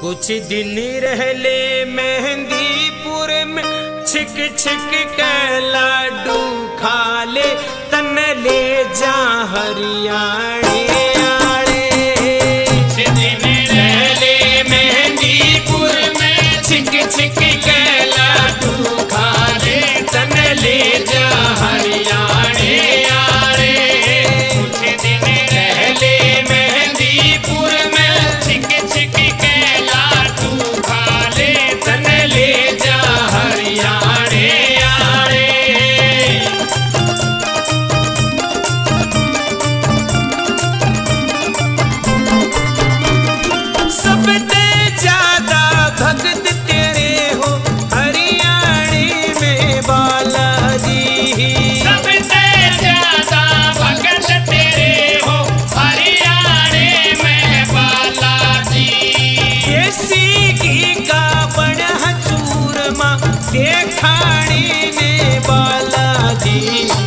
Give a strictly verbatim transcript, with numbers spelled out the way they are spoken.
कुछ दिन रहले मेहंदीपुर में छिक छिक के लाडू खा ले तन ले जा हरियाणे आड़े। कुछ दिन रहले मेहंदीपुर में छिक छिक के लाडू खा ले तन ले जा हरियाणे आड़े। कुछ दिन रहले मेहंदीपुर में छिक छिक के लाडू खा ले तन ले जा हरियाणे आड़े। सबसे ज्यादा भक्त तेरे हो हरियाणे में बालाजी। सबसे ज्यादा भक्त तेरे हो हरियाणे में बालाजी। देसी घी का बड़ा चूरमा देखाने में बालाजी।